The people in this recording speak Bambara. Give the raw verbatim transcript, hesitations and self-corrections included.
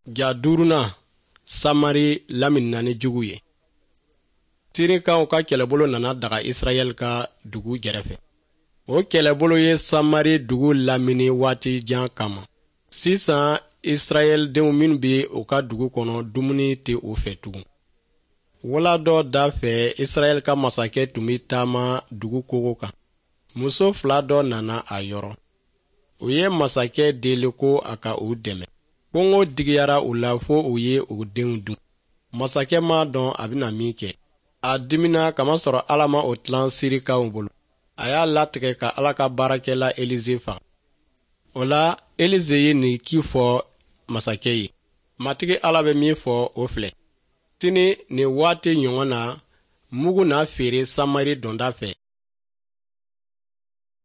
Ja duruna Samari laminna ni jugu ye. Sirikaw ka kɛlɛbolo nana daga Israel ka dugu gɛrɛfɛ. O kɛlɛbolo ye Samari dugu lamini waati jan kama. Sisan Israel denw minnu be o ka dugu kɔnɔ dumuni tɛ o fɛ tugun. Wala dɔ da fɛ Israel ka masakɛ tun bɛ taama dugu kogo kan. Muso fila dɔ nana a yɔrɔ. O ye masakɛ deli ko a ka u dɛmɛ. Kɔngɔ digiyara u la fo u ye u denw dun. Masakɛ ma dɔn a bɛna min kɛ. A dimina kamasɔrɔ Ala ma o tilan sirikaw bolo. A y'a latigɛ ka Ala ka baarakɛla Elize faga. O la Elize ye nin ki fɔ masakɛ ye. Matigi Ala bɛ min fɔ o filɛ. Sini nin waati ɲɔgɔn na mugu na feere Samari donda fɛ.